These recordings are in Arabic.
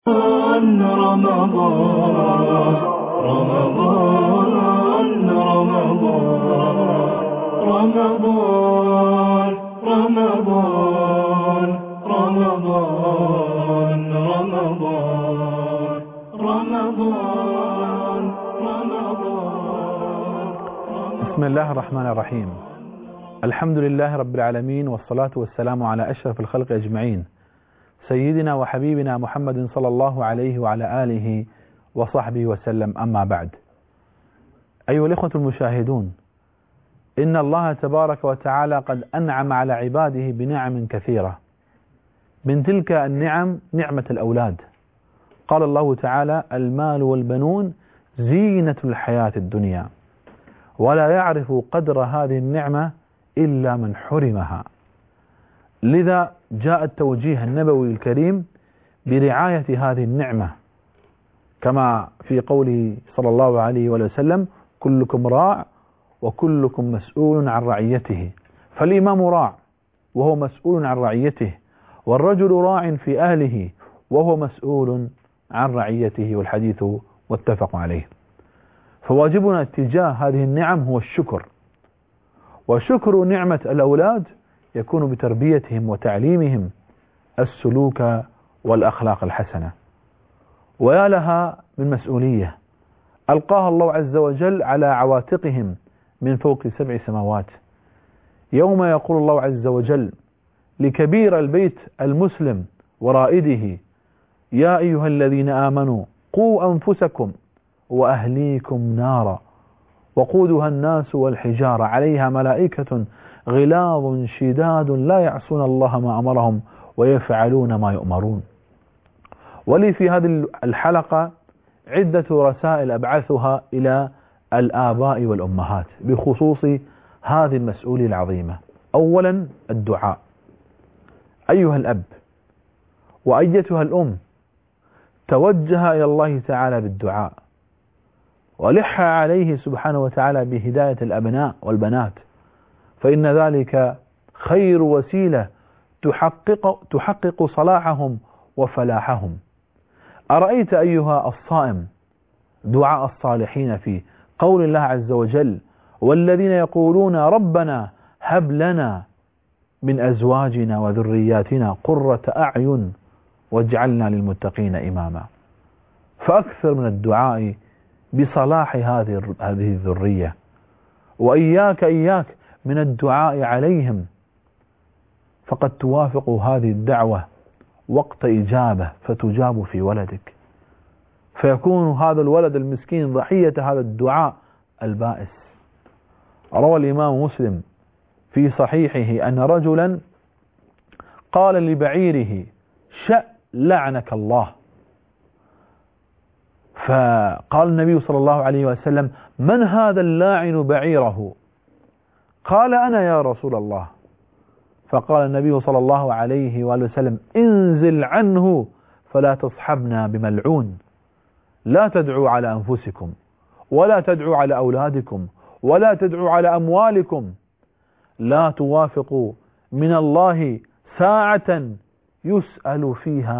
رمضان رمضان رمضان رمضان رمضان رمضان رمضان رمضان. بسم الله الرحمن الرحيم. الحمد لله رب العالمين، والصلاة والسلام على أشرف الخلق أجمعين، سيدنا وحبيبنا محمد صلى الله عليه وعلى آله وصحبه وسلم. أما بعد، أيها الإخوة المشاهدون، إن الله تبارك وتعالى قد أنعم على عباده بنعم كثيرة، من تلك النعم نعمة الأولاد. قال الله تعالى: المال والبنون زينة الحياة الدنيا، ولا يعرف قدر هذه النعمة إلا من حرمها. لذا جاء التوجيه النبوي الكريم برعاية هذه النعمة، كما في قوله صلى الله عليه وسلم: كلكم راع وكلكم مسؤول عن رعيته. فالإمام راع وهو مسؤول عن رعيته، والرجل راع في أهله وهو مسؤول عن رعيته، والحديث متفق عليه. فواجبنا اتجاه هذه النعم هو الشكر، وشكر نعمة الأولاد يكون بتربيتهم وتعليمهم السلوك والأخلاق الحسنة. ويا لها من مسؤولية ألقاها الله عز وجل على عواتقهم من فوق 7 سماوات، يوم يقول الله عز وجل لكبير البيت المسلم ورائده: يا أيها الذين آمنوا قوا أنفسكم وأهليكم نارا وقودها الناس والحجارة عليها ملائكة غلاظ شداد لا يعصون الله ما أمرهم ويفعلون ما يؤمرون. ولي في هذه الحلقة عدة رسائل أبعثها إلى الآباء والأمهات بخصوص هذه المسؤولية العظيمة. أولا، الدعاء. أيها الأب وأيتها الأم، توجه إلى الله تعالى بالدعاء، ولح عليه سبحانه وتعالى بهداية الأبناء والبنات، فإن ذلك خير وسيلة تحقق صلاحهم وفلاحهم. أرأيت أيها الصائم دعاء الصالحين في قول الله عز وجل: والذين يقولون ربنا هب لنا من أزواجنا وذرياتنا قرة أعين واجعلنا للمتقين إماما. فأكثر من الدعاء بصلاح هذه الذرية، وإياك من الدعاء عليهم، فقد توافق هذه الدعوة وقت إجابة فتجاب في ولدك، فيكون هذا الولد المسكين ضحية هذا الدعاء البائس. روى الإمام مسلم في صحيحه أن رجلا قال لبعيره: شأ لعنك الله. فقال النبي صلى الله عليه وسلم: من هذا اللاعن بعيره؟ قال: أنا يا رسول الله. فقال النبي صلى الله عليه وسلم: انزل عنه فلا تصحبنا بملعون. لا تدعوا على أنفسكم، ولا تدعوا على أولادكم، ولا تدعوا على أموالكم. لا توافقوا من الله ساعة يسأل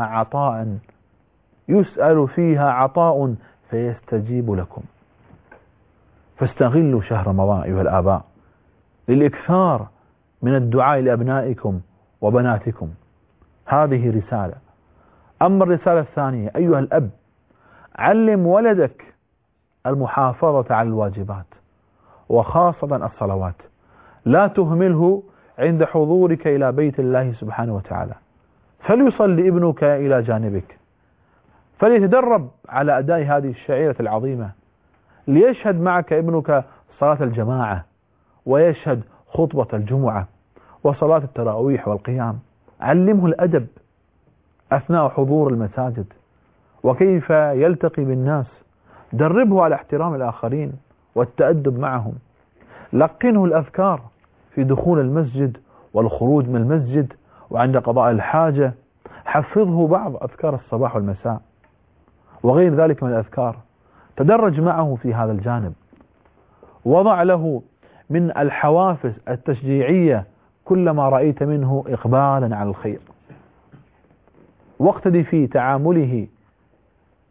فيها عطاء فيستجيب لكم. فاستغلوا شهر رمضان أيها الآباء للإكثار من الدعاء لأبنائكم وبناتكم. هذه رسالة. أما الرسالة الثانية، أيها الأب، علم ولدك المحافظة على الواجبات، وخاصة الصلوات. لا تهمله عند حضورك إلى بيت الله سبحانه وتعالى، فليصلي ابنك إلى جانبك، فليتدرب على أداء هذه الشعيرة العظيمة، ليشهد معك ابنك صلاة الجماعة، ويشهد خطبة الجمعة وصلاة التراويح والقيام. علمه الأدب أثناء حضور المساجد، وكيف يلتقي بالناس. دربه على احترام الآخرين والتأدب معهم. لقنه الأذكار في دخول المسجد والخروج من المسجد وعند قضاء الحاجة. حفظه بعض أذكار الصباح والمساء وغير ذلك من الأذكار. تدرج معه في هذا الجانب. وضع له من الحوافز التشجيعية كلما رأيت منه إقبالا على الخير، واقتدي في تعامله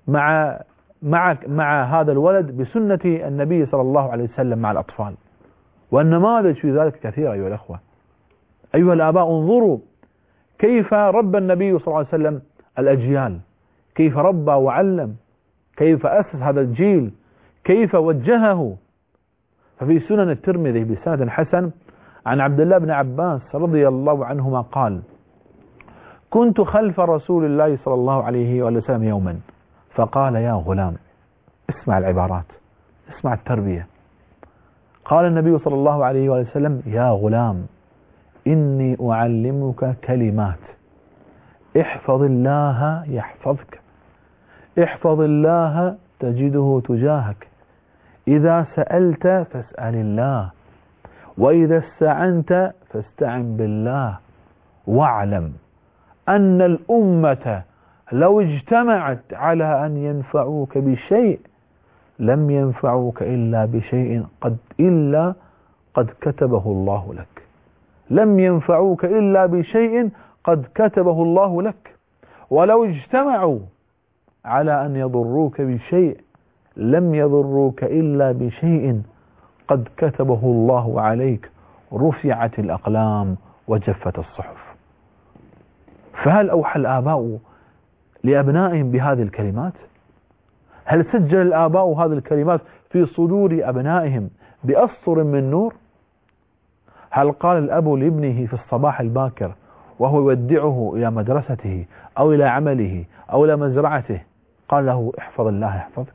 مع هذا الولد بسنة النبي صلى الله عليه وسلم مع الأطفال. والنماذج في ذلك كثيرة أيها الأخوة. أيها الآباء انظروا كيف ربى النبي صلى الله عليه وسلم الأجيال، كيف ربى وعلم، كيف أسس هذا الجيل، كيف وجهه. ففي سنن الترمذي بسند حسن عن عبد الله بن عباس رضي الله عنهما قال: كنت خلف رسول الله صلى الله عليه وسلم يوما فقال: يا غلام، اسمع العبارات، اسمع التربية. قال النبي صلى الله عليه وسلم: يا غلام، إني أعلمك كلمات، احفظ الله يحفظك، احفظ الله تجده تجاهك، إذا سألت فاسأل الله، وإذا استعنت فاستعن بالله، واعلم أن الأمة لو اجتمعت على أن ينفعوك بشيء لم ينفعوك إلا بشيء قد كتبه الله لك. لم ينفعوك إلا بشيء قد كتبه الله لك. ولو اجتمعوا على أن يضروك بشيء لم يضروك إلا بشيء قد كتبه الله عليك. رفعت الأقلام وجفت الصحف. فهل أوحى الآباء لأبنائهم بهذه الكلمات؟ هل سجل الآباء هذه الكلمات في صدور أبنائهم بأسطر من نور؟ هل قال الأب لابنه في الصباح الباكر وهو يودعه إلى مدرسته أو إلى عمله أو إلى مزرعته، قال له: احفظ الله يحفظك؟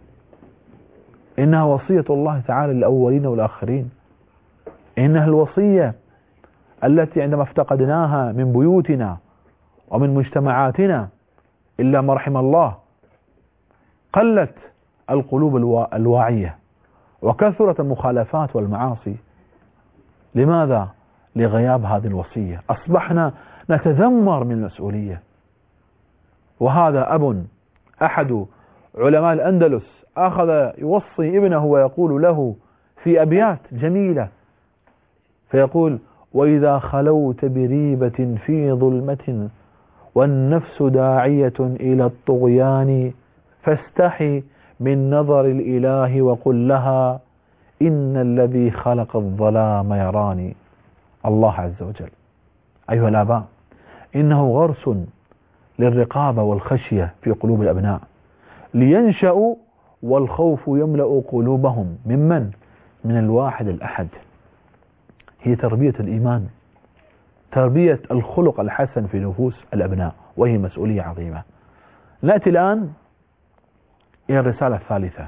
إنها وصية الله تعالى للأولين والآخرين. إنها الوصية التي عندما افتقدناها من بيوتنا ومن مجتمعاتنا إلا ما رحم الله قلت القلوب الواعية وكثرت المخالفات والمعاصي. لماذا؟ لغياب هذه الوصية. أصبحنا نتذمر من المسؤولية. وهذا أب أحد علماء الأندلس أخذ يوصي ابنه ويقول له في أبيات جميلة، فيقول: وإذا خلوت بريبة في ظلمة والنفس داعية إلى الطغيان فاستحي من نظر الإله وقل لها إن الذي خلق الظلام يراني. الله عز وجل. أيها الآباء، إنه غرس للرقابة والخشية في قلوب الأبناء لينشأوا والخوف يملأ قلوبهم من الواحد الأحد. هي تربية الإيمان، تربية الخلق الحسن في نفوس الأبناء، وهي مسؤولية عظيمة. نأتي الآن إلى الرسالة الثالثة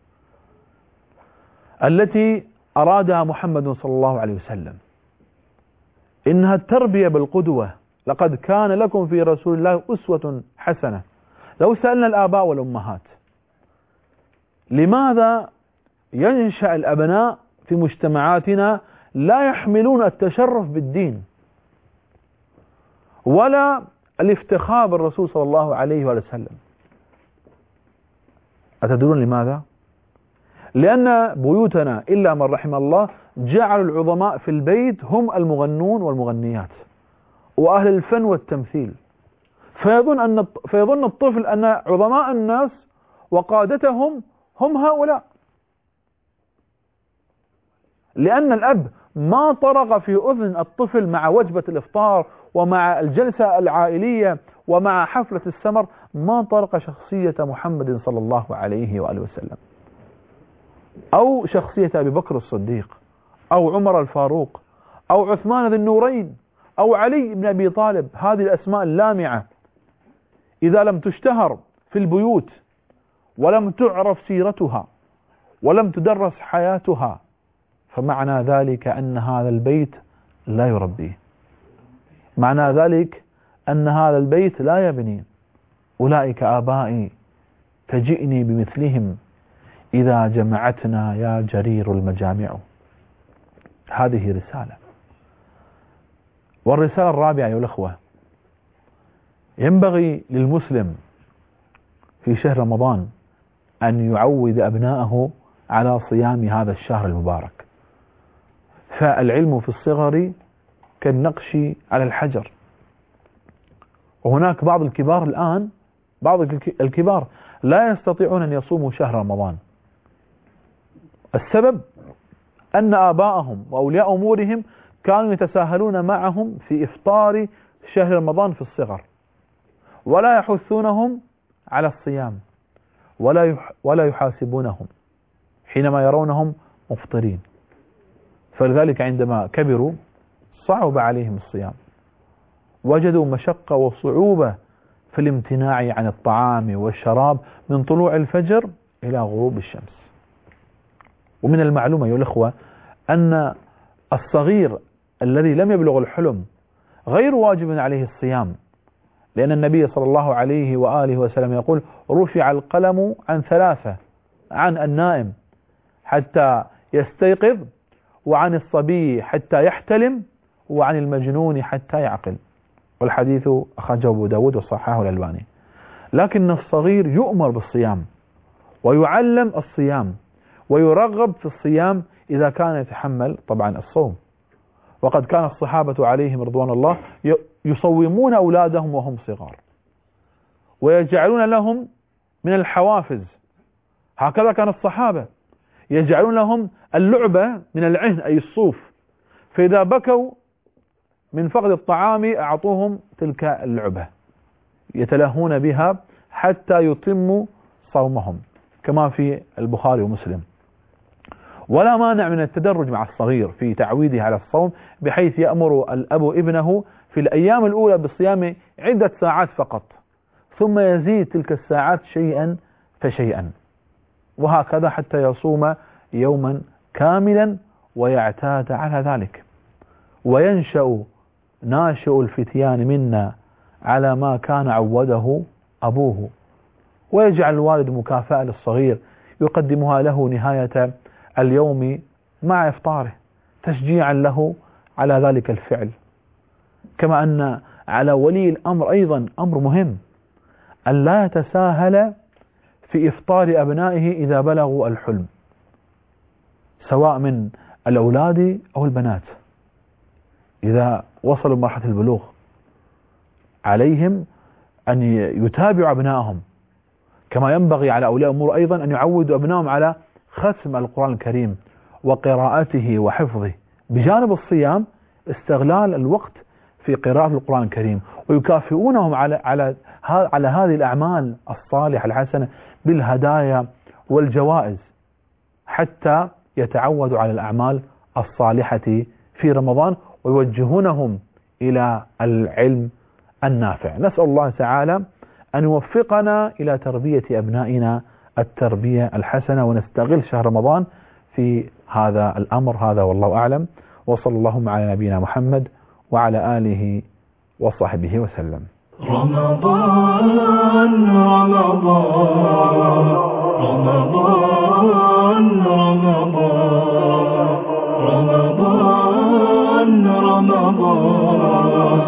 التي أرادها محمد صلى الله عليه وسلم، إنها التربية بالقدوة. لقد كان لكم في رسول الله أسوة حسنة. لو سألنا الآباء والأمهات لماذا ينشأ الأبناء في مجتمعاتنا لا يحملون التشرف بالدين ولا الافتخار بالرسول صلى الله عليه وسلم، أتدرون لماذا؟ لأن بيوتنا إلا من رحم الله جعلوا العظماء في البيت هم المغنون والمغنيات وأهل الفن والتمثيل، فيظن الطفل أن عظماء الناس وقادتهم هم هؤلاء، لأن الأب ما طرق في أذن الطفل مع وجبة الإفطار ومع الجلسة العائلية ومع حفلة السمر، ما طرق شخصية محمد صلى الله عليه وآله وسلم، أو شخصية أبي بكر الصديق، أو عمر الفاروق، أو عثمان ذي النورين، أو علي بن أبي طالب. هذه الأسماء اللامعة إذا لم تشتهر في البيوت ولم تعرف سيرتها ولم تدرس حياتها فمعنى ذلك أن هذا البيت لا يربيه، معنى ذلك أن هذا البيت لا يبني. أولئك آبائي فجئني بمثلهم إذا جمعتنا يا جرير المجامع. هذه رسالة. والرسالة الرابعة أيها الأخوة، ينبغي للمسلم في شهر رمضان أن يعود أبناءه على صيام هذا الشهر المبارك. فالعلم في الصغر كالنقش على الحجر. وهناك بعض الكبار الآن بعض الكبار لا يستطيعون أن يصوموا شهر رمضان. السبب أن آباءهم وأولياء أمورهم كانوا يتساهلون معهم في إفطار شهر رمضان في الصغر، ولا يحثونهم على الصيام، ولا يحاسبونهم حينما يرونهم مفطرين. فلذلك عندما كبروا صعب عليهم الصيام، وجدوا مشقة وصعوبة في الامتناع عن الطعام والشراب من طلوع الفجر إلى غروب الشمس. ومن المعلومة أيها الأخوة أن الصغير الذي لم يبلغ الحلم غير واجب عليه الصيام، لأن النبي صلى الله عليه وآله وسلم يقول: رفع القلم عن ثلاثة، عن النائم حتى يستيقظ، وعن الصبي حتى يحتلم، وعن المجنون حتى يعقل. والحديث أخرجه أبو داود وصححه الألباني. لكن الصغير يؤمر بالصيام ويعلم الصيام ويرغب في الصيام إذا كان يتحمل طبعا الصوم. وقد كان الصحابة عليهم رضوان الله يصومون أولادهم وهم صغار، ويجعلون لهم من الحوافز، هكذا كان الصحابة يجعلون لهم اللعبة من العهن أي الصوف، فإذا بكوا من فقد الطعام أعطوهم تلك اللعبة يتلهون بها حتى يتموا صومهم، كما في البخاري ومسلم. ولا مانع من التدرج مع الصغير في تعويده على الصوم، بحيث يأمر الأب ابنه في الأيام الأولى بالصيام عدة ساعات فقط، ثم يزيد تلك الساعات شيئا فشيئا، وهكذا حتى يصوم يوما كاملا ويعتاد على ذلك. وينشأ ناشئ الفتيان منا على ما كان عوده أبوه، ويجعل الوالد مكافأة للصغير يقدمها له نهاية اليوم مع إفطاره تشجيعا له على ذلك الفعل. كما أن على ولي الأمر أيضا أمر مهم أن لا يتساهل في إفطار أبنائه إذا بلغوا الحلم، سواء من الأولاد أو البنات. إذا وصلوا مرحلة البلوغ عليهم أن يتابعوا أبنائهم، كما ينبغي على أولياء الأمور أيضا أن يعودوا أبنائهم على ختم القرآن الكريم وقراءته وحفظه، بجانب الصيام استغلال الوقت في قراءة القرآن الكريم، ويكافئونهم على هذه الأعمال الصالحة الحسنة بالهدايا والجوائز، حتى يتعودوا على الأعمال الصالحة في رمضان، ويوجهونهم إلى العلم النافع. نسأل الله تعالى أن يوفقنا إلى تربية أبنائنا التربية الحسنة، ونستغل شهر رمضان في هذا الأمر. هذا والله أعلم، وصلى اللهم على نبينا محمد وعلى آله وصحبه وسلم. رمضان رمضان رمضان رمضان رمضان رمضان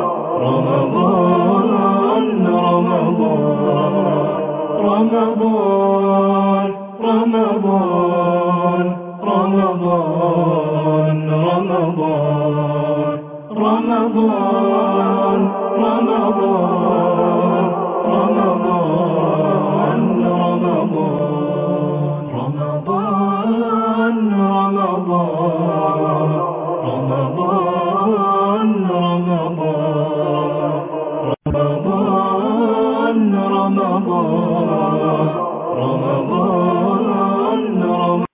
رمضان رمضان رمضان رمضان